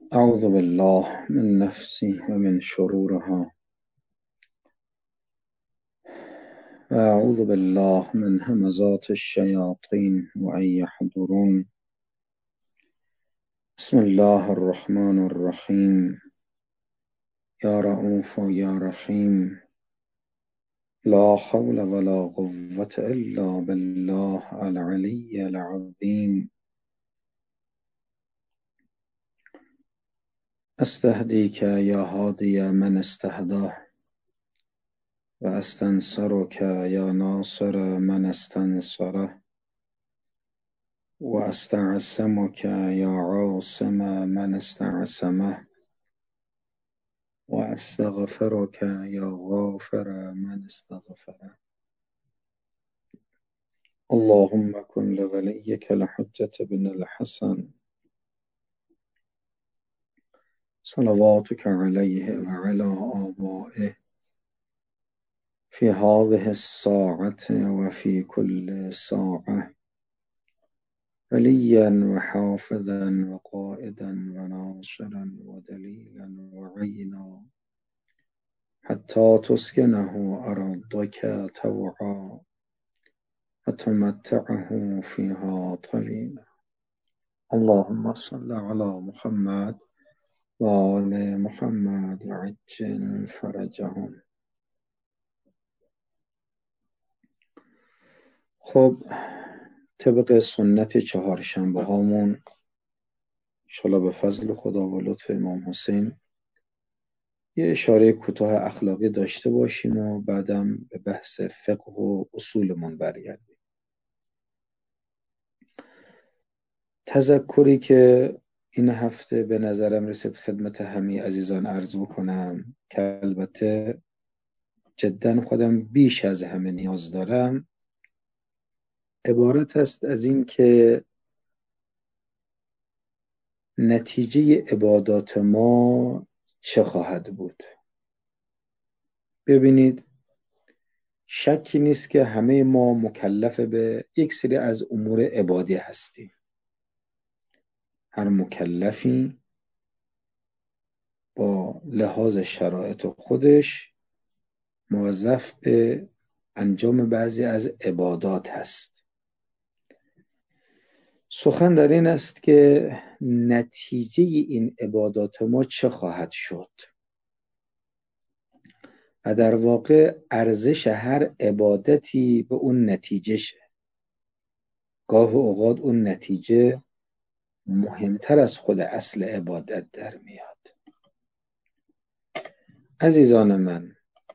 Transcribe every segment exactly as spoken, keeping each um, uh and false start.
أعوذ بالله من نفسي ومن شرورها وأعوذ بالله من همزات الشياطين وأن يحضرون. بسم الله الرحمن الرحيم. يا رؤوف يا رحيم. لا حول ولا قوة إلا بالله العلي العظيم. أستهديك يا هادي من استهداه، وأستنصرك يا ناصر من استنصره، وأستعصمك يا عاصم من استعصمه، وأستغفرك يا غافر من استغفره. اللهم كن لوليك الحجة بن الحسن صلواتك عليه وعلى آبائه في هذه الساعة وفي كل ساعة، وليا وحافظا وقائدا وناصرا ودليلا وعينا، حتى تسكنه أرضك طوعا وتمتعه فيها طويلا. اللهم صل على محمد وآل محمد وعجل فرجهم. خب، طبق سنت چهارشنبه هامون انشاءالله به فضل خدا و لطف امام حسین یه اشاره کوتاه اخلاقی داشته باشیم و بعدم به بحث فقه و اصولمون برگردیم. تذکری که این هفته به نظرم رسید خدمت همه عزیزان عرض بکنم که البته جدا خودم بیش از همه نیاز دارم، عبارت است از این که نتیجه عبادات ما چه خواهد بود. ببینید، شکی نیست که همه ما مکلف به یک سری از امور عبادی هستیم. هر مکلفی با لحاظ شرایط خودش موظف به انجام بعضی از عبادات هست. سخن در این است که نتیجه این عبادات ما چه خواهد شد و در واقع ارزش هر عبادتی به اون نتیجه شه. گاه اوقات اون نتیجه مهمتر از خود اصل عبادت در میاد. عزیزان من،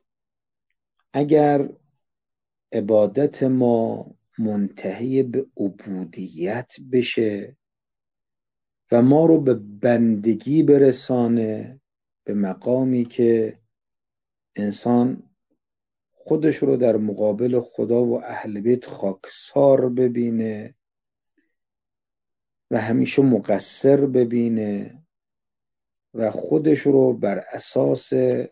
اگر عبادت ما منتهی به عبودیت بشه و ما رو به بندگی برسانه، به مقامی که انسان خودش رو در مقابل خدا و اهل بیت خاکسار ببینه و همیشه مقصر ببینه و خودش رو بر اساس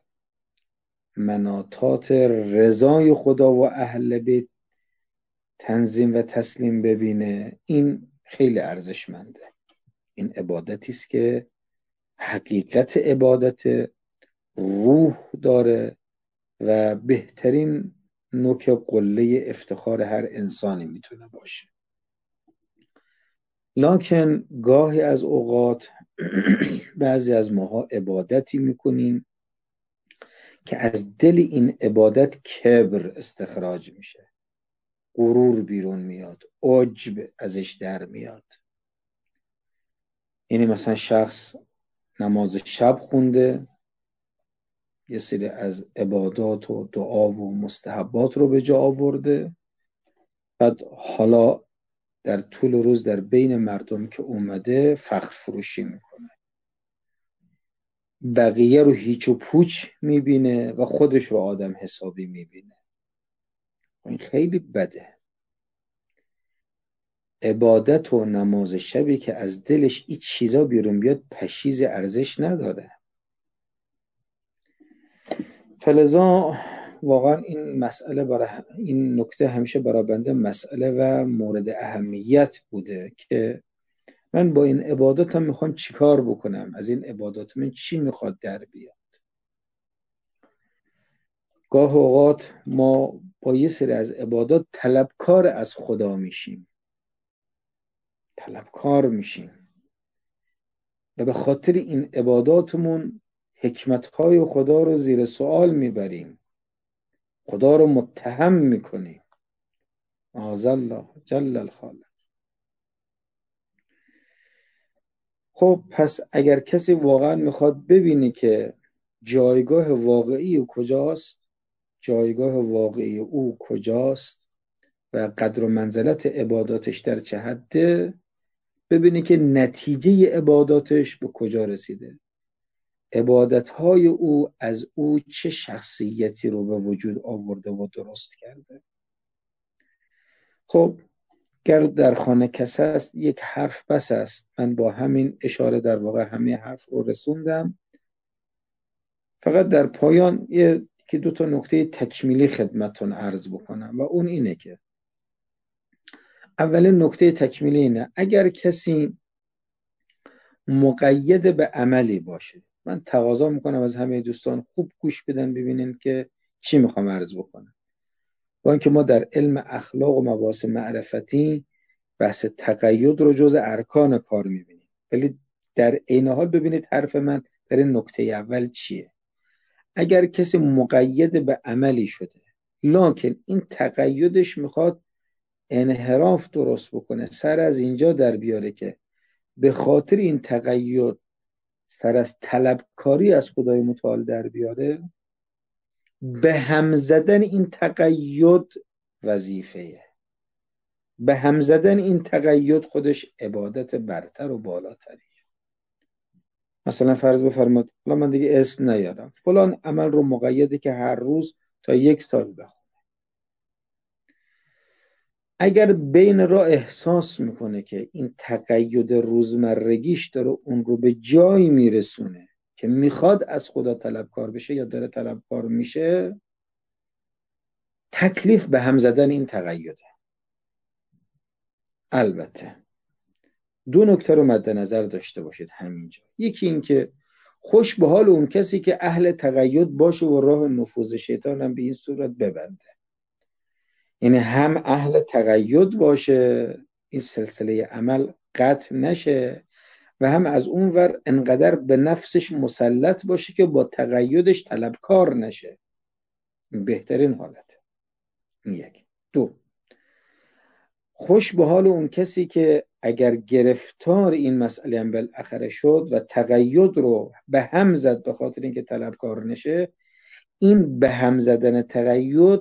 مناطات رضای خدا و اهل بیت تنظیم و تسلیم ببینه، این خیلی ارزشمنده. این عبادتی است که حقیقت عبادت روح داره و بهترین نوک قله افتخار هر انسانی میتونه باشه. لکن گاهی از اوقات بعضی از ماها عبادتی میکنیم که از دل این عبادت کبر استخراج میشه، غرور بیرون میاد، عجب ازش در میاد. یعنی مثلا شخص نماز شب خونده، یه سری از عبادات و دعا و مستحبات رو به جا آورده، بعد حالا در طول روز در بین مردم که اومده فخر فروشی میکنه، بقیه رو هیچ و پوچ میبینه و خودش رو آدم حسابی میبینه. این خیلی بده. عبادت و نماز شبی که از دلش این چیزا بیرون بیاد پشیز ارزش نداره. فلذا واقعا این مسئله برای این نکته همیشه برای بنده مسئله و مورد اهمیت بوده که من با این عباداتم میخوام چیکار بکنم، از این عبادات من چی میخواد در بیاد. گاه اوقات ما با یه سری از عبادات طلبکار از خدا میشیم، طلبکار میشیم و به خاطر این عباداتمون حکمتهای خدا رو زیر سوال میبریم، خدا رو متهم میکنیم. معاذالله جل الخالق. خب پس اگر کسی واقعا میخواد ببینه که جایگاه واقعی او کجاست، جایگاه واقعی او کجاست و قدر و منزلت عباداتش در چه حده، ببینه که نتیجه عباداتش به کجا رسیده، عبادتهای او از او چه شخصیتی رو به وجود آورده و درست کرده. خب گر در خانه کس است یک حرف بس است. من با همین اشاره در واقع همه حرف رو رسوندم. فقط در پایان یه که دو تا نکته تکمیلی خدمتتون عرض بکنم و اون اینه که اول نکته تکمیلی اینه اگر کسی مقید به عملی باشه، من تقاضا میکنم از همه دوستان خوب گوش بدن ببینن که چی میخوام عرض بکنم. با اینکه ما در علم اخلاق و مباحث معرفتی بحث تقید رو جز ارکان کار میبینیم، ولی در عین حال ببینید حرف من در این نکته اول چیه. اگر کسی مقید به عملی شده لکن این تقیدش میخواد انحراف درست بکنه، سر از اینجا در بیاره که به خاطر این تقید سر از طلبکاری از خدای متعال در بیاره، به هم زدن این تقید وظیفه‌ایه، به هم زدن این تقید خودش عبادت برتر و بالاتری. مثلا فرض بفرماد حالا من دیگه اسم نیارم، فلان عمل رو مقیده که هر روز تا یک سال بخونه. اگر بین را احساس میکنه که این تقید روزمرگیش داره اون رو به جایی میرسونه که میخواد از خدا طلبکار بشه یا داره طلبکار میشه، تکلیف به هم زدن این تقیده. البته دو نکته رو مد نظر داشته باشید همینجا. یکی این که خوش به حال اون کسی که اهل تقید باشه و راه نفوذ شیطان هم به این صورت ببنده، یعنی هم اهل تقید باشه این سلسله عمل قطع نشه و هم از اون ور انقدر به نفسش مسلط باشه که با تقیدش طلبکار نشه. بهترین حالت. یک. دو، خوش به حال اون کسی که اگر گرفتار این مسئله هم بالاخره شد و تقید رو به هم زد به خاطر اینکه طلبکار نشه، این به هم زدن تقید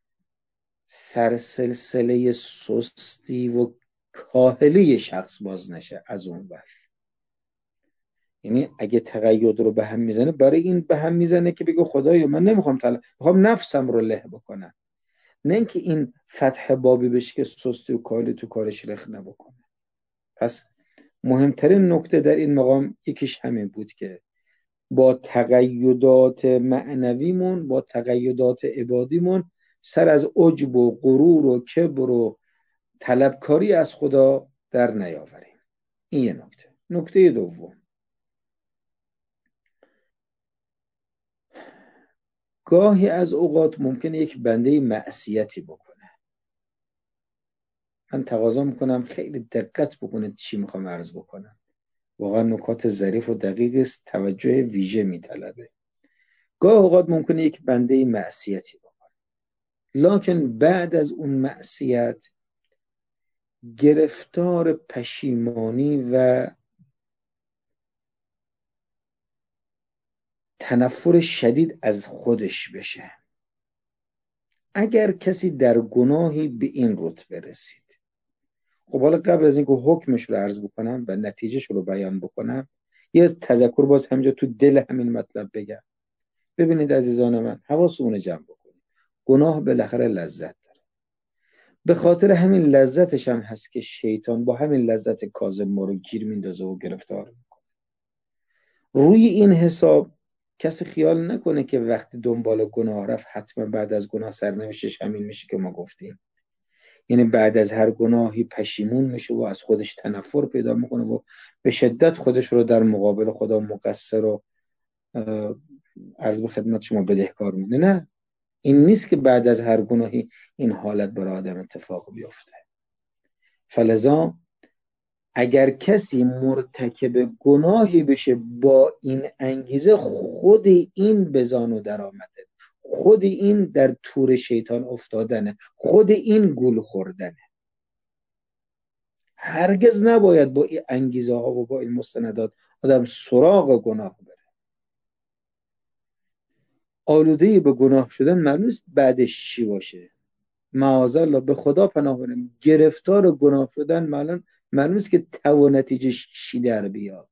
سرسلسله سستی و کاهلی شخص باز نشه از اون ور. یعنی اگه تقید رو به هم میزنه برای این به هم میزنه که بگه خدایا من نمیخوام طلب، میخوام نفسم رو له بکنم، نه اینکه این فتح بابی بشه که سستی و کاهلی تو کارش رخ نبکنه. پس مهمترین نکته در این مقام یکیش همین بود که با تقیدات معنویمون با تقیدات عبادیمون سر از عجب و غرور و کبر و طلبکاری از خدا در نیاوریم. این یه نکته. نکته دوم، گاهی از اوقات ممکنه یک بنده معصیتی بکنه. من تقاضا میکنم خیلی دقت بکنید چی میخوام عرض بکنم. واقعا نکات ظریف و دقیق است، توجه ویژه میطلبه. گاه اوقات ممکنه یک بنده معصیتی بکنه، لکن بعد از اون معصیت گرفتار پشیمانی و تنفر شدید از خودش بشه. اگر کسی در گناهی به این رتبه رسید، خب حالا قبل از اینکه حکمش رو عرض بکنم و نتیجهش رو بیان بکنم، یه تذکر باز همینجا تو دل همین مطلب بگم. ببینید عزیزان من، حواستون جمع بکنید. گناه بالاخره لذت داره. به خاطر همین لذتش هم هست که شیطان با همین لذت کاذب ما رو گیر میندازه و گرفتار میکنه. روی این حساب کسی خیال نکنه که وقتی دنبال گناه رفت حتما بعد از گناه سرنوشتش همین میشه که ما گفتیم. یعنی بعد از هر گناهی پشیمون میشه و از خودش تنفر پیدا میکنه و به شدت خودش رو در مقابل خدا مقصر و عرض به خدمت شما بدهکار می‌دونه. نه، این نیست که بعد از هر گناهی این حالت برای آدم اتفاق بیفته. فلذا اگر کسی مرتکب گناهی بشه با این انگیزه، خود این به زانو در آمده، خود این در تور شیطان افتادنه، خود این گول خوردنه. هرگز نباید با این انگیزه ها و با این مستندات آدم سراغ گناه بره. آلودهی به گناه شدن معلوم نیست بعدش چی باشه. معاذالله، به خدا پناه بریم، گرفتار گناه شدن معلوم معلوم نیست که تو و نتیجهش چی در بیاد.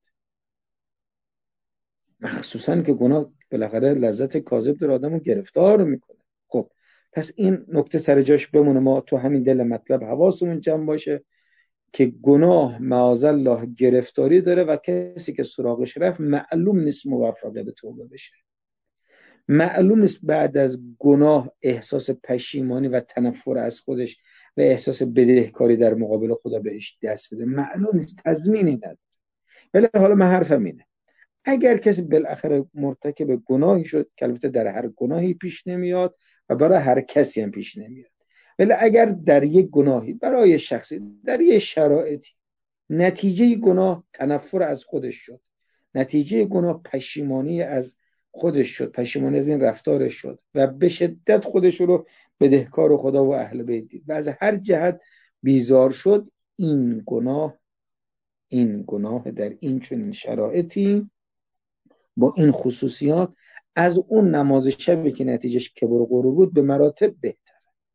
مخصوصا که گناه بالاخره لذت کاذب در آدمو گرفتار میکنه. خب پس این نکته سر جاش بمونه، ما تو همین دل مطلب حواسمون جمع باشه که گناه معاذالله گرفتاری داره و کسی که سراغش رفت معلوم نیست موفق به توبه بشه، معلوم نیست بعد از گناه احساس پشیمانی و تنفر از خودش و احساس بدهکاری در مقابل خدا بهش دست بده، معلوم نیست، تضمینی نداره. ولی حالا من حرفم اینه، اگر کسی بالاخره مرتکب گناهی شد که البته در هر گناهی پیش نمیاد و برای هر کسی هم پیش نمیاد، ولی اگر در یک گناهی برای شخصی در یک شرایطی نتیجه گناه تنفر از خودش شد، نتیجه گناه پشیمانی از خودش شد، پشیمانی از این رفتارش شد و به شدت خودش رو بدهکار خدا و اهل بیت دید و از هر جهت بیزار شد، این گناه این گناه در این چنین شرایطی با این خصوصیات از اون نماز شبی که نتیجهش کبر و غرور بود به مراتب بهتر.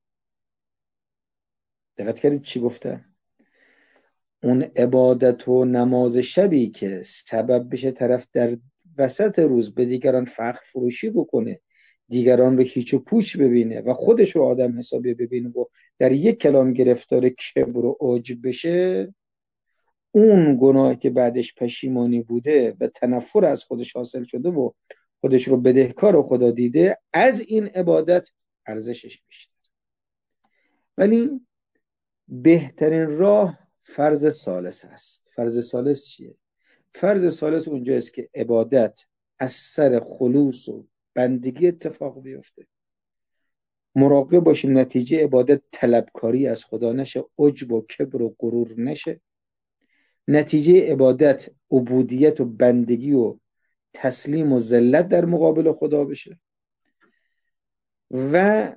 دقت کردید چی گفته؟ اون عبادت و نماز شبی که سبب بشه طرف در وسط روز به دیگران فخر فروشی بکنه، دیگران رو هیچ و پوچ ببینه و خودش رو آدم حسابی ببینه و در یک کلام گرفتار کبر و عجب بشه، اون گناهی که بعدش پشیمانی بوده و تنفر از خودش حاصل شده و خودش رو بدهکار خدا دیده، از این عبادت ارزشش بیشتر. ولی بهترین راه فرض ثالث است. فرض ثالث چیه؟ فرض ثالث اونجاست که عبادت از سر خلوص و بندگی اتفاق بیفته. مراقب باشیم نتیجه عبادت طلبکاری از خدا نشه، عجب و کبر و غرور نشه. نتیجه عبادت عبودیت و بندگی و تسلیم و ذلت در مقابل خدا بشه و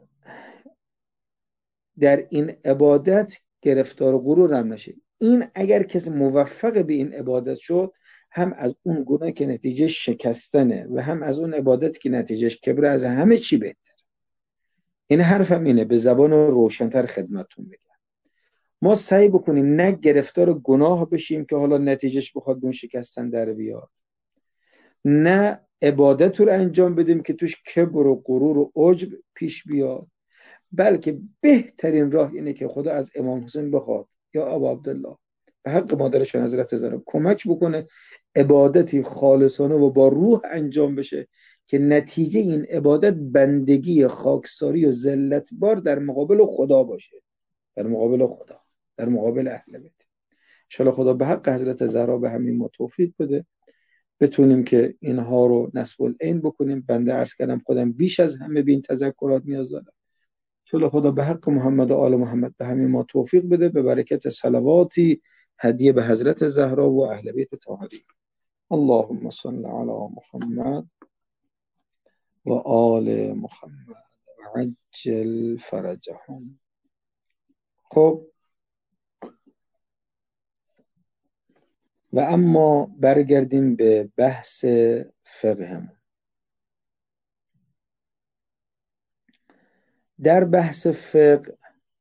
در این عبادت گرفتار غرور هم نشه. این اگر کسی موفق به این عبادت شد، هم از اون گناه که نتیجه شکستنه و هم از اون عبادت که نتیجهش کبر، از همه چی بهتر. این حرفم اینه، به زبان روشن‌تر خدمتتون بگم. ما سعی بکنیم نه گرفتار گناه بشیم که حالا نتیجهش بخواد اون شکستن در بیاد، نه عبادت رو انجام بدیم که توش کبر و غرور و عجب پیش بیاد، بلکه بهترین راه اینه که خدا از امام حسین بخواد یا ابا عبدالله به حق مادرشون حضرت زهرا کمک بکنه عبادتی خالصانه و با روح انجام بشه که نتیجه این عبادت بندگی خاکساری و ذلت بار در مقابل خدا باشه، در مقابل خدا، در مقابل اهل بیت. ان خدا به حق حضرت زهرا به همین ما توفیق بده بتونیم که اینها رو نصب العین بکنیم. بنده عرض کردم خودم بیش از همه به این تذکرات نیاز دارم. ان خدا به حق محمد و آل محمد به همین ما توفیق بده، به برکت صلواتی هدیه به حضرت زهرا و اهل بیت طاهرین. اللهم صل علی محمد و آل محمد و عجل فرجهم. خب و اما برگردیم به بحث فقهمون. در بحث فقه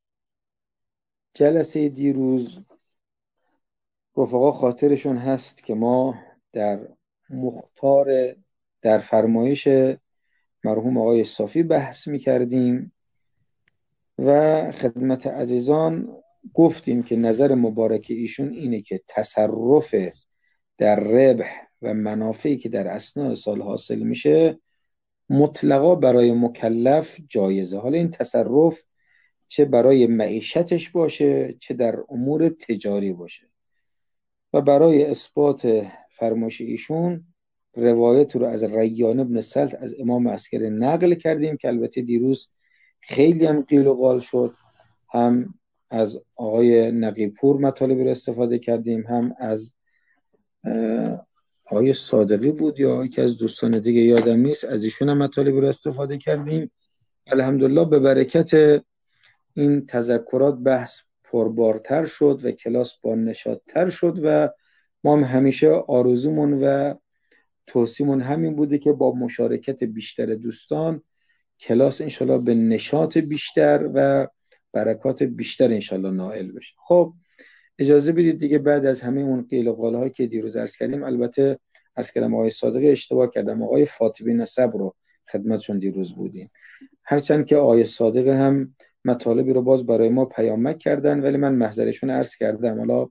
جلسه دیروز رفقا خاطرشون هست که ما در مختار در فرمایش مرحوم آقای صافی بحث می کردیم و خدمت عزیزان گفتیم که نظر مبارک ایشون اینه که تصرف در ربح و منافعی که در اثناء سال حاصل میشه مطلقا برای مکلف جایزه. حالا این تصرف چه برای معیشتش باشه چه در امور تجاری باشه. و برای اثبات فرمایش ایشون روایت رو از ریان بن سلط از امام عسکری نقل کردیم که البته دیروز خیلی هم قیل و قال شد. هم از آقای نقیپور مطالبی رو استفاده کردیم، هم از آقای صادقی بود یا یکی از دوستان دیگه یادم نیست، از ایشون هم مطالبی رو استفاده کردیم. الحمدلله به برکت این تذکرات بحث پربارتر شد و کلاس با نشاط‌تر شد و ما هم همیشه آرزومون و توصیمون همین بوده که با مشارکت بیشتر دوستان کلاس انشالله به نشاط بیشتر و برکات بیشتر انشالله نائل بشه. خب اجازه بدید دیگه بعد از همه اون قیل و قال‌هایی که دیروز عرض کردیم، البته عرض کردم آقای صادقی اشتباه کردم، آقای فاطمی نسب رو خدمتشون دیروز بودیم، هرچند که آقای صادق هم مطالبی رو باز برای ما پیامک کردن ولی من محضرشون عرض کردم حالا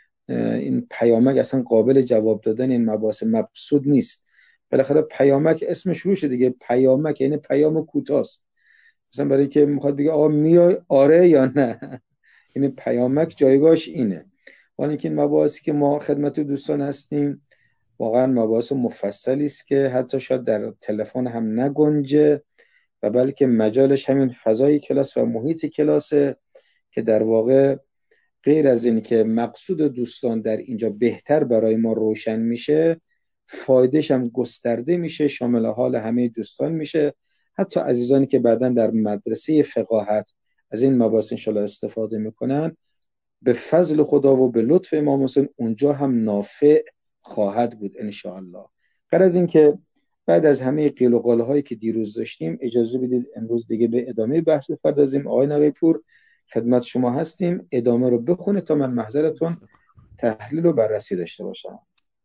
این پیامک اصلا قابل جواب دادن این مباحث مبسوط نیست. بالاخره پیامک اسمش روشه دیگه، پیامک یعنی پیام کوتاست، مثلا برای که میخواد بگه آقا میای آره یا نه، یعنی پیامک جایگاهش اینه. ولی اینکه این مباحثی که ما خدمت دوستان هستیم واقعا مباحث مفصلی است که حتی شاید در تلفن هم نگنجه و بلکه مجالش همین فضای کلاس و محیط کلاسه که در واقع غیر از این که مقصود دوستان در اینجا بهتر برای ما روشن میشه، فایدهش هم گسترده میشه، شامل حال همه دوستان میشه، حتی عزیزانی که بعداً در مدرسه فقاهت از این مباحث انشاءالله استفاده میکنن به فضل خدا و به لطف امام حسین اونجا هم نافع خواهد بود انشاءالله. غیر از این که بعد از همه قیل و قال‌هایی که دیروز داشتیم اجازه بدید امروز دیگه به ادامه بحث بپردازیم. آقای نقیپور خدمت شما هستیم، ادامه رو بخونه تا من محضرتون تحلیل و بررسی داشته باشم.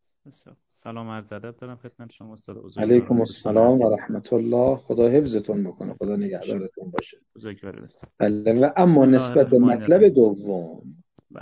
سلام عرض ادب دارم خدمت شما استاد بزرگوار. علیکم السلام و رحمت الله. خدا حفظتون بکنه، خدا نگهدارتون باشه. بله. و اما نسبت به مطلب دوم بله.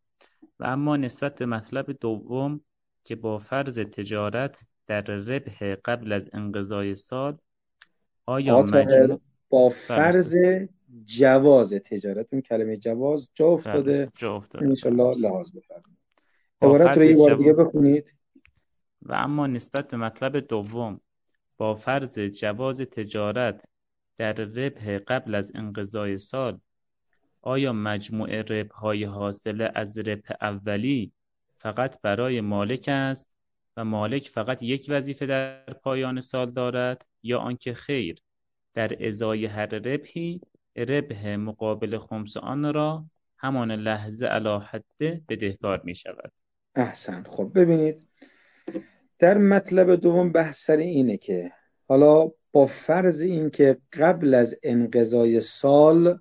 و اما نسبت به مطلب دوم که با فرض تجارت در ربح قبل از انقضای سال آیا مجموع با فرض جواز تجارت، اون کلمه جواز جا افتاده، جا افتاده انشالله لحاظ بفرمایید. عبارت رو یه بار دیگه بخونید. و اما نسبت به مطلب دوم با فرض جواز تجارت در ربح قبل از انقضای سال آیا مجموع ربح‌های حاصله از ربح اولی فقط برای مالک است و مالک فقط یک وظیفه در پایان سال دارد یا آنکه خیر در ازای هر ربحی ربح مقابل خمس آن را همان لحظه علی حده بدهکار می شود؟ احسن. خب ببینید در مطلب دوم بحث سر اینه که حالا با فرض این که قبل از انقضای سال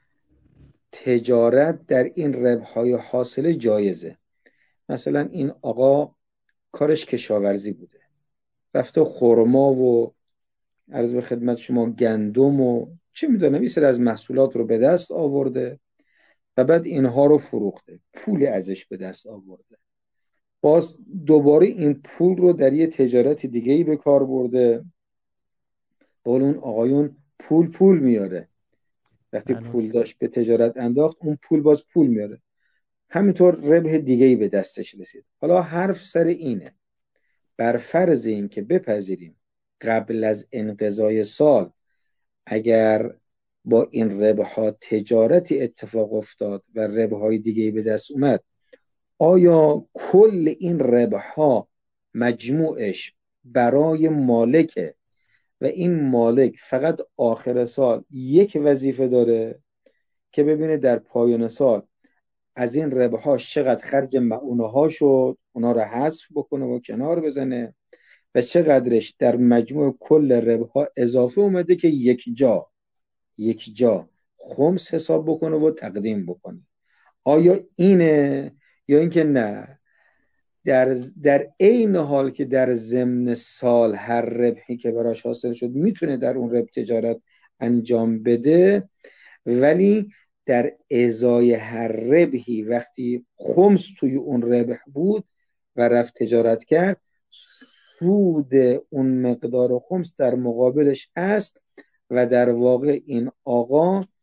تجارت در این ربح‌های حاصله جایزه. مثلا این آقا کارش کشاورزی بوده، رفته خرما و عرض به خدمت شما گندم و چه میدونم این سر از محصولات رو به دست آورده و بعد اینها رو فروخته، پول ازش به دست آورده، باز دوباره این پول رو در یه تجارت دیگه‌ای به کار برده. بقول اون آقایون پول پول میاره، وقتی پول داشت به تجارت انداخت اون پول باز پول میاره، همینطور ربح دیگه‌ای به دستش رسید. حالا حرف سر اینه، بر فرض این که بپذیریم قبل از انقضای سال اگر با این ربح‌ها تجارتی اتفاق افتاد و ربح‌های دیگه‌ای به دست اومد، آیا کل این ربح‌ها مجموعش برای مالکه و این مالک فقط آخر سال یک وظیفه داره که ببینه در پایان سال از این ربح‌ها چقدر خرج معونه ها شد، اونا رو حذف بکنه و کنار بزنه و چقدرش در مجموع کل ربح‌ها اضافه اومده که یک جا یک جا خمس حساب بکنه و تقدیم بکنه؟ آیا اینه یا اینکه نه در در عین حال که در ضمن سال هر ربحی که براش حاصل شد میتونه در اون ربح تجارت انجام بده، ولی در ازای هر ربحی وقتی خمس توی اون ربح بود و رفت تجارت کرد، سود اون مقدار خمس در مقابلش هست و در واقع این آقا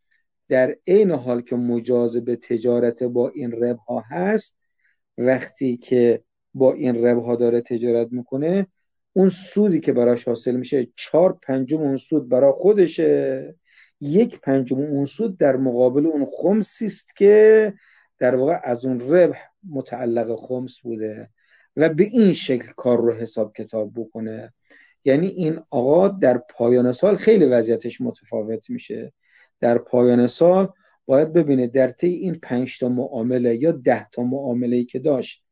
در عین حال که مجاز به تجارت با این ربح‌ها هست، وقتی که با این ربح‌ها داره تجارت میکنه، اون سودی که براش حاصل میشه چهار پنجم اون سود برای خودشه، یک پنجم اون سود در مقابل اون خمسی است که در واقع از اون ربح متعلق خمس بوده و به این شکل کار رو حساب کتاب بکنه. یعنی این آقا در پایان سال خیلی وضعیتش متفاوت میشه. در پایان سال باید ببینه در طی این پنج تا معامله یا ده تا معامله‌ای که داشت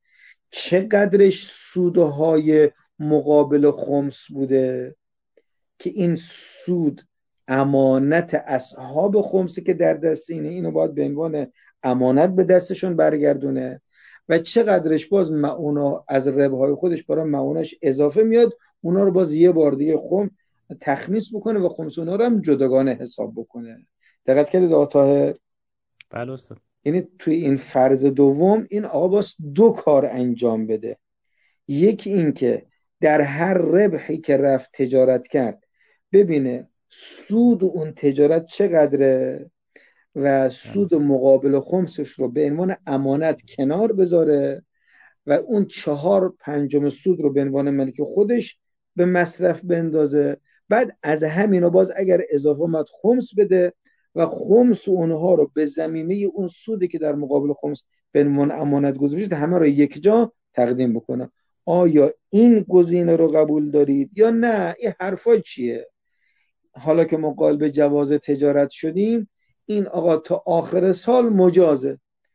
چقدرش سودهای مقابل خمس بوده که این سود امانت اصحاب خمسی که در دست اینه، اینو باید به عنوان امانت به دستشون برگردونه، و چقدرش باز معونا از ربح‌های خودش برای معوناش اضافه میاد، اونا رو باز یه بار دیگه خم تخمیس بکنه و خمس اونا رو هم جداگانه حساب بکنه. دقت کردید آقا طاهر؟ بله استاد. یعنی توی این فرض دوم این آقا باز دو کار انجام بده. یکی این که در هر ربحی که رفت تجارت کرد ببینه سود اون تجارت چقدره و سود مقابل خمسش رو به عنوان امانت کنار بذاره و اون چهار پنجم سود رو به عنوان ملک خودش به مصرف بندازه. بعد از همینا باز اگر اضافه اومد خمس بده و خمس اونها رو به ضمیمه اون سودی که در مقابل خمس به عنوان امانت گذاشته شده همه رو یک جا تقدیم بکنه. آیا این گزینه رو قبول دارید یا نه؟ این حرفا چیه؟ حالا که ما قائل به جواز تجارت شدیم، این آقا تا آخر سال مجازه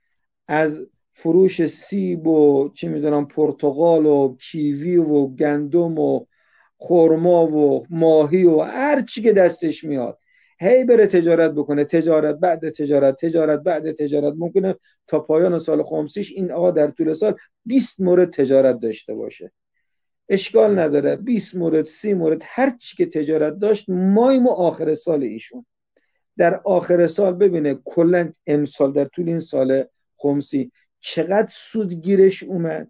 از فروش سیب و چی میدونم پرتقال و کیوی و گندم و خرما و ماهی و هر چی که دستش میاد هی بره تجارت بکنه، تجارت بعد تجارت، تجارت بعد تجارت، ممکنه تا پایان سال خمسیش این آقا در طول سال بیست مورد تجارت داشته باشه. اشکال نداره، بیست مورد، سی مورد، هر چی که تجارت داشت مایم و آخر سال ایشون در آخر سال ببینه کلا امسال در طول این سال خمسی چقدر سود گیرش اومد،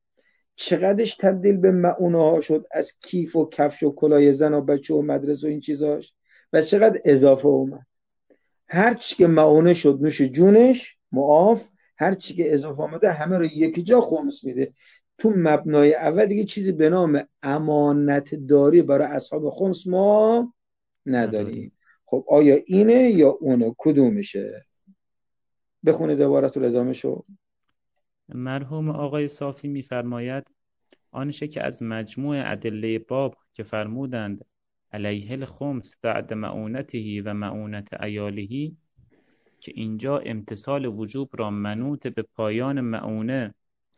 چقدرش تبدیل به معونه ها شد از کیف و کفش و کلاه زن و بچه و مدرسه و این چیزاش، و چقدر اضافه اومد. هر چی که معونه شد نوش جونش معاف، هر چی که اضافه آمده همه رو یکی جا خمس میده. تو مبنای اول دیگه چیزی به نام امانت داری برای اصحاب خمس ما نداریم. خب آیا اینه یا اونه؟ کدومشه؟ بخونید عبارت رو ادامه شو. مرحوم آقای صافی می‌فرماید آنچه که از مجموع ادله باب که فرمودند علیه الخمس بعد معونته و معونت عیاله، که اینجا امتثال وجوب را منوط به پایان معونه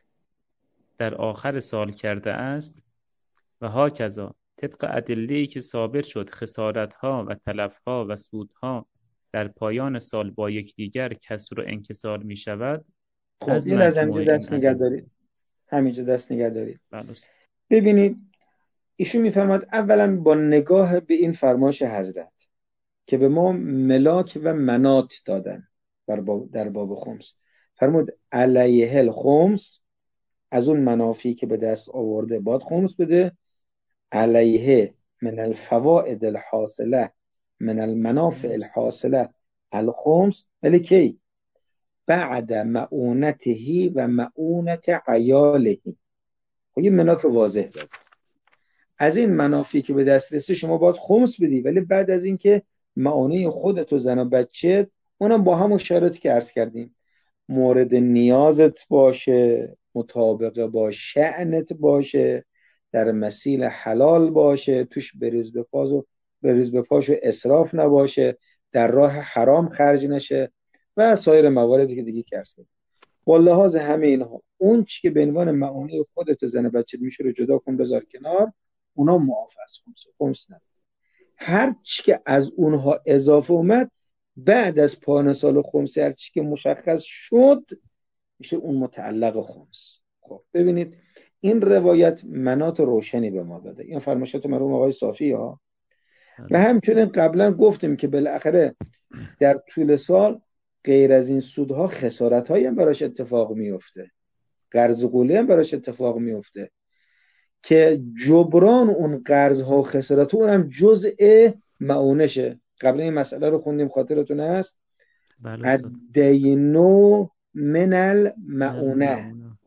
در آخر سال کرده است، و هاکذا طبق ادله‌ای که ثابت شد خسارت‌ها و تلف‌ها و سودها در پایان سال با یکدیگر کسر و انکسار می‌شود. خب یه لحظه همینجا دست نگه دارید، همینجا دست نگه دارید. ببینید ایشون میفرماد اولا با نگاه به این فرمایش حضرت که به ما ملاک و منات دادن در باب خمس، فرمود علیه الخمس، از اون منافی که به دست آورده باید خمس بده، علیه من الفوائد الحاصله من المنافع الحاصله الخمس، ولی کی؟ بعد معونته و معونت عیاله. یه مناک واضح داد، از این منافعی که به دست رسید شما باید خمس بدی، ولی بعد از اینکه معونه خودت و زن و بچه اونم با همون شرایطی که عرض کردیم مورد نیازت باشه، مطابق با شأنت باشه، در مسیل حلال باشه، توش بریز به پاش و بریز به پاش و اسراف نباشه، در راه حرام خرج نشه و سایر مواردی که دیگه عرض کردیم. با لحاظ همه اینها اون چی که به عنوان معونه خودت و زن و بچه میشه رو جدا کن بذار کنار، اونا معاف از خمس خمس نداره. هر چی که از اونها اضافه اومد بعد از پایان سال خمس، هر چی که مشخص شد میشه اون متعلق خمس. خب ببینید این روایت منات روشنی به ما داده، این فرمایشات مرحوم آقای صافی ها. و همچنین قبلا گفتیم که بالاخره در طول سال غیر از این سودها خسارت هایی هم براش اتفاق میفته، قرض قولی هم براش اتفاق میفته که جبران اون قرض ها و خسارت ها اونم جزء معونشه. قبلا این مسئله رو خوندیم، خاطرتون هست؟ بله استاد. الدینو من من المعونه، المعونه.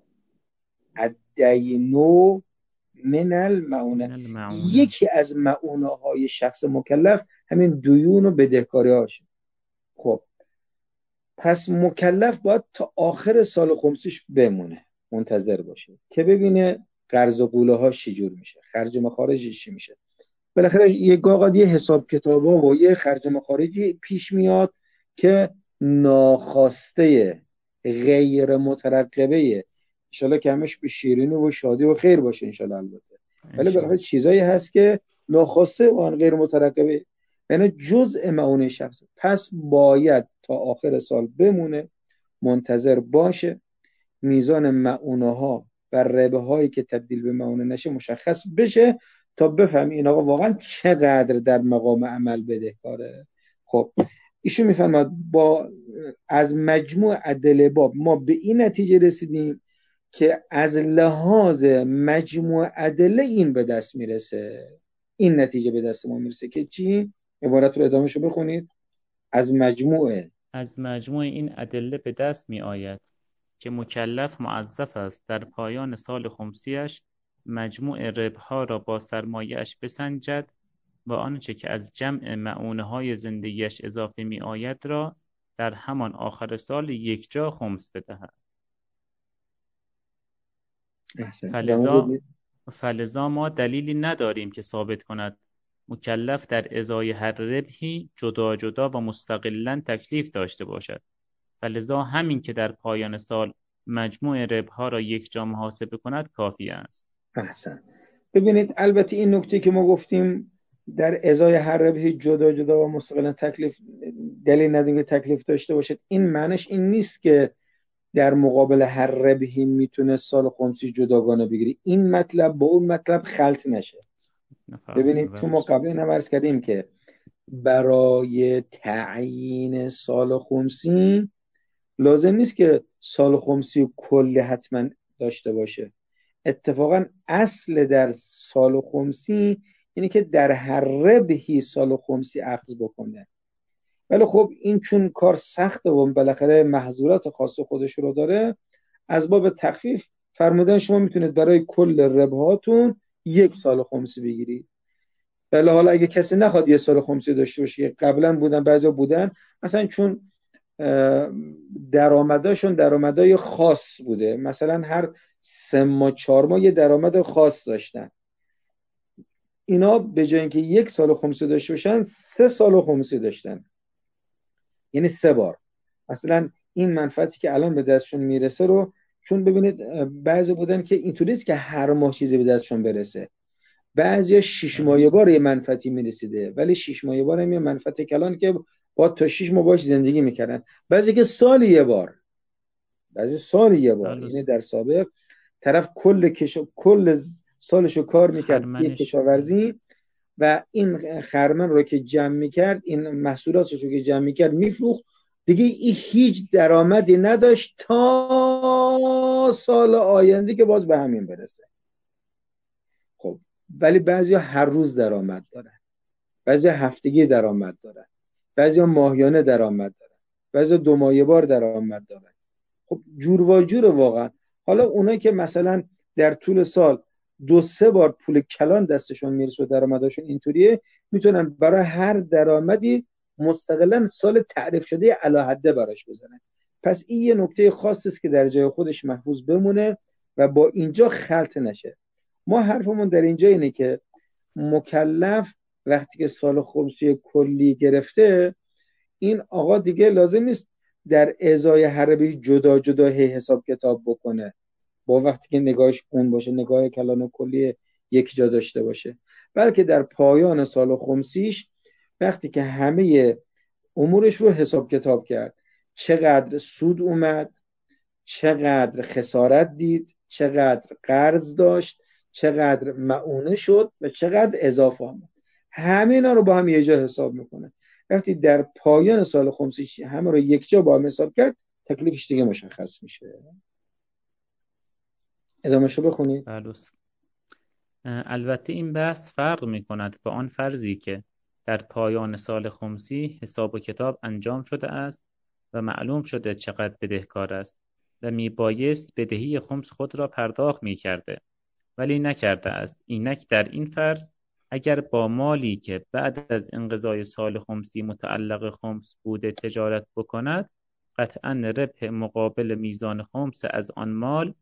الدینو من المعونه. من المعونه. یکی از معونه های شخص مکلف همین دیون و بدهکاری هاشه. خب پس مکلف باید تا آخر سال خمسیش بمونه، منتظر باشه که ببینه قرض و قوله ها چجور میشه، خرج و مخارجش چی میشه. بالاخره یه گاهی یه حساب کتابا و یه خرج و مخارجی پیش میاد که ناخواسته، غیر مترقبه، انشالله که همش به شیرینی و شادی و خیر باشه انشالله البته، ولی بالاخره انشالله. چیزایی هست که ناخواسته و آن غیر مترقبه، یعنی جزء معونه شخص. پس باید تا آخر سال بمونه، منتظر باشه، میزان معونه ها و ربه هایی که تبدیل به معونه نشه مشخص بشه تا بفهمی این آقا واقعا چقدر در مقام عمل بدهکاره. خب ایشون میفهمد با از مجموع ادله باب ما به این نتیجه رسیدیم که از لحاظ مجموع ادله این به دست میرسه، این نتیجه به دست ما میرسه که چی؟ عبارت رو ادامهشو بخونید. از مجموع از مجموع این ادله به دست می آید که مکلف موظف است در پایان سال خمسیش مجموع ربحها را با سرمایه‌اش بسنجد و آنچه که از جمع معونه های زندگیش اضافه می آید را در همان آخر سال یک جا خمس بدهد. فلذا فلذا ما دلیلی نداریم که ثابت کند مکلف در ازای هر ربحی جدا جدا و مستقلاً تکلیف داشته باشد. فلذا همین که در پایان سال مجموع ربحها را یک جا محاسبه کند کافی است. احسن. ببینید البته این نکته که ما گفتیم در ازای هر ربحی جدا جدا و مستقلا تکلیف، دلیل نداریم که تکلیف داشته باشد، این معنیش این نیست که در مقابل هر ربحی میتونه سال خمسی جداگانه بگیری. این مطلب با اون مطلب خلط نشه. ببینید چون ما قبلا هم عرض کردیم که برای تعیین سال خمسی لازم نیست که سال خمسی کلی حتما داشته باشه. اتفاقا اصل در سال خمسی اینه که در هر ربحی سال خمسی اخذ بکنه، ولی خب این چون کار سخته و بالاخره محظورات خاص خودش رو داره، از باب تخفیف فرمودن شما میتونید برای کل ربحاتون یک سال خمسی بگیرید. ولی حالا اگه کسی نخواد یه سال خمسی داشته باشه، که قبلا بودن بعضیا بودن مثلا چون درآمداشون درآمدای خاص بوده، مثلا هر سه ماه چهار ماه یه درآمد خاص داشتن، اینا به جای اینکه یک سال خمسی داشته باشن سه سال خمسی داشتن، یعنی سه بار. مثلا این منفعتی که الان به دستشون میرسه رو، چون ببینید بعضی بودن که اینطوریست که هر ماه چیزی به دستشون برسه، بعضیا شش ماه بار یه منفعتی میرسیده، ولی شش ماه بار هم یه منفعت کلان که با تا شش ماه باش زندگی میکردن، بعضی که سال یه بار، بعضی سال یه بار. یعنی در سابق طرف کل کش... کل سالشو کار میکرد توی کشاورزی و این خرمن رو که جمع میکرد، این محصولاتش رو که جمع میکرد میفروخت، دیگه این هیچ درآمدی نداشت تا سال آینده که باز به همین برسه. خب ولی بعضیا هر روز درآمد دارن، بعضیا هفتگی درآمد دارن، بعضیا ماهیانه درآمد دارن، بعضیا دو ماهه بار درآمد دارن. خب جور و جور واقعا. حالا اونایی که مثلا در طول سال دو سه بار پول کلان دستشون میرسه و درآمدشون اینطوریه، میتونن برای هر درآمدی مستقلا سال تعریف شده علاحده براش بزنن. پس این یه نکته خاصی است که در جای خودش محفوظ بمونه و با اینجا خلط نشه. ما حرفمون در اینجا اینه که مکلف وقتی که سال خمسی کلی گرفته، این آقا دیگه لازم نیست در ازای هر ربحی جدا جدا حساب کتاب بکنه، با وقتی که نگاهش اون باشه، نگاه کلان کلی یک جا داشته باشه، بلکه در پایان سال خمسیش وقتی که همه امورش رو حساب کتاب کرد، چقدر سود اومد، چقدر خسارت دید، چقدر قرض داشت، چقدر معونه شد و چقدر اضافه آمد، همه اینا رو با هم یه جا حساب میکنه. وقتی در پایان سال خمسی همه رو یک جا با هم حساب کرد، تکلیفش دیگه مشخص میشه. ادامهشو بخونید. البته این بحث فرق میکند با آن فرضی که در پایان سال خمسی حساب و کتاب انجام شده است و معلوم شده چقدر بدهکار است و میبایست بدهی خمس خود را پرداخت میکرده، ولی نکرده است. اینک در این فرض اگر با مالی که بعد از انقضای سال خمسی متعلق خمس بوده تجارت بکند، قطعا ربح مقابل میزان خمس از آن مال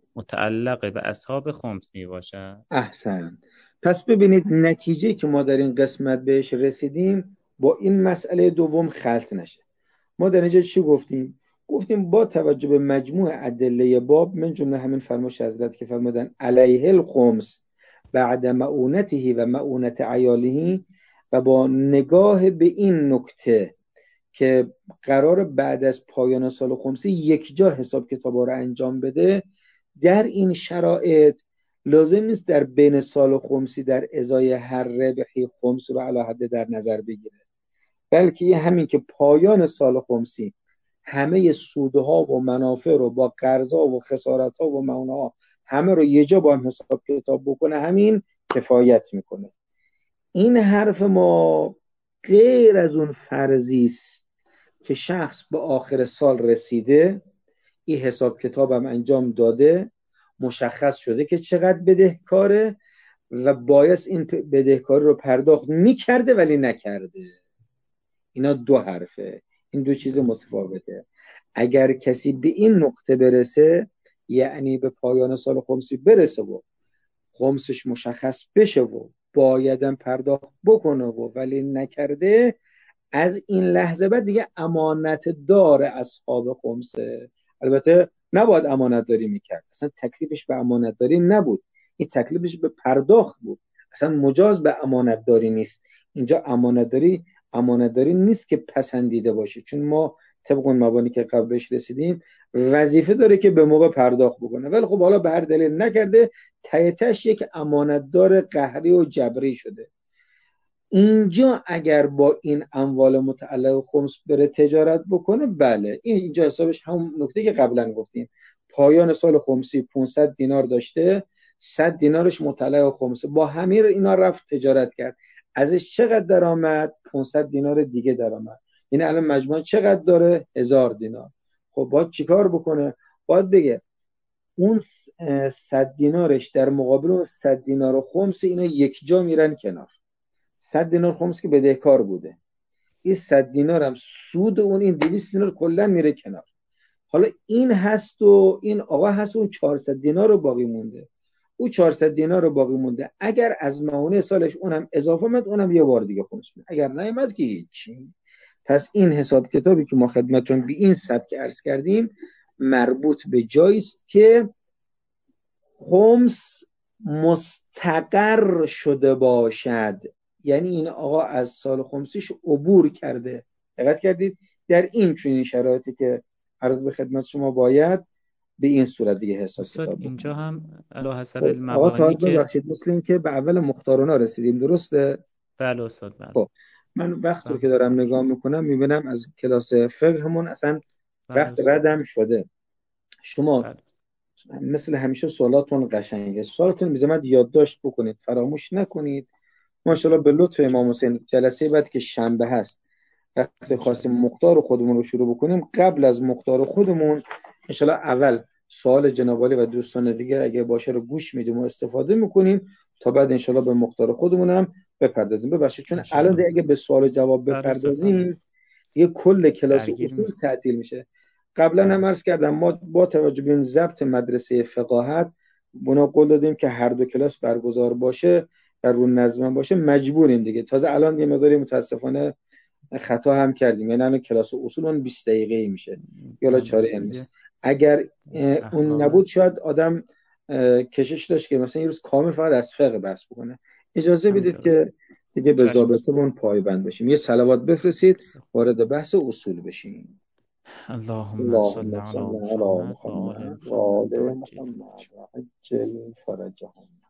متعلق به اصحاب خمس می باشد. احسن. پس ببینید نتیجه که ما در این قسمت بهش رسیدیم با این مسئله دوم خلط نشه. ما در اینجا چی گفتیم؟ گفتیم با توجه به مجموع ادله باب، من جمله همین فرمایش حضرت که فرمودن علیه الخمس بعد معونته و معونت عیاله، و با نگاه به این نکته که قرار بعد از پایان سال خمسی یک جا حساب کتابا رو انجام بده، در این شرایط لازم نیست در بین سال خمسی در ازای هر ربحی خمس رو علی حد در نظر بگیره، بلکه همین که پایان سال خمسی همه سودها و منافع رو با قرضا و خسارتها و معونها همه رو یه جا با هم حساب کتاب بکنه، همین کفایت میکنه. این حرف ما غیر از اون فرضی است که شخص به آخر سال رسیده، این حساب کتاب هم انجام داده، مشخص شده که چقدر بدهکاره و باید این بدهکاری رو پرداخت میکرده ولی نکرده. اینا دو حرفه، این دو چیز متفاوته. اگر کسی به این نقطه برسه، یعنی به پایان سال خمسی برسه و خمسش مشخص بشه و بایدم پرداخت بکنه و ولی نکرده، از این لحظه بعد دیگه امانت دار اصحاب خمسه. البته نباید امانت داری میکرد، اصلا تکلیفش به امانت داری نبود، این تکلیفش به پرداخت بود، اصلا مجاز به امانت داری نیست. اینجا امانت داری امانت داری نیست که پسندیده باشه، چون ما طبق اون مبانی که قبلش رسیدیم وظیفه داره که به موقع پرداخت بکنه، ولی خب حالا به هر دلیل نکرده، تایتش یک امانت دار قهری و جبری شده. اینجا اگر با این اموال متعلق خمس بره تجارت بکنه، بله اینجا حسابش همون نکته که قبلا گفتیم، پایان سال خمسی پانصد دینار داشته، صد دینارش متعلق خمسه، با همین اینا رفت تجارت کرد، ازش چقدر درآمد؟ پانصد دینار دیگه درآمد، یعنی الان مجموع چقدر داره؟ هزار دینار. خب باید چیکار بکنه؟ باید بگه اون صد دینارش در مقابل اون صد دینار خمس، اینا یک جا میرن کنار. صد دینار خمس که بدهکار بوده، این صد دینار هم سود اون، این دویست دینار کلا میره کنار. حالا این هست و این آقا هست و اون چهارصد دینار رو باقی مونده، او چهارصد دینار رو باقی مونده، اگر از معونه سالش اونم اضافه اومد، اونم یه بار دیگه خمس میده، اگر نیامد که هیچی. پس این حساب کتابی که ما خدمتتون به این سبک عرض کردیم مربوط به جایی است که خمس مستقر شده باشد، یعنی این آقا از سال خمسیش عبور کرده. دقت کردید؟ در این چنین شرایطی که عرض به خدمت شما باید به این صورت دیگه حساب کتاب بکنید. اینجا هم علی حسب آقا المبانی تا که ببخشید، مثل این که به اول مختارنا رسیدیم، درسته؟ بله استاد بله. خب من وقت رو که دارم نگاه میکنم میبینم از کلاس فقهمون اصلا وقت ردم شده. شما بله. مثل همیشه سوالاتون قشنگه، سوالاتون بی زحمت یادداشت بکنید، فراموش نکنید. ماشاءالله به لطف امام حسین جلسه بعد که شنبه هست وقتی خواستیم مختار خودمون رو شروع بکنیم، قبل از مختار خودمون انشالله اول سوال جناب عالی و دوستان دیگر اگه باشه رو گوش میدیم و استفاده میکنیم تا بعد انشالله به مختار خودمون هم بپردازیم. ببخشید چون الان اگه به سوال جواب بپردازیم یه کل کلاس اصول تعطیل میشه. قبلا هم عرض کردم ما با توجه به این ضبط مدرسه فقاهت بنا قول دادیم که هر دو کلاس برگزار باشه و رو نظم باشه، مجبوریم دیگه. تازه الان یه مقداری متاسفانه خطا هم کردیم، یعنی الان کلاس اصول اون بیست دقیقه‌ای میشه یا چهار نیست. اگر اون نبود شاید آدم کشش داشت که مثلا یه روز کامل فقط از فقه بحث بکنه. اجازه بدید که دیگه به ضابطه‌مون پایبند باشیم. یه صلوات بفرستید وارد بحث اصول بشیم. اللهم صل علی محمد و آل محمد عجل فرجهم.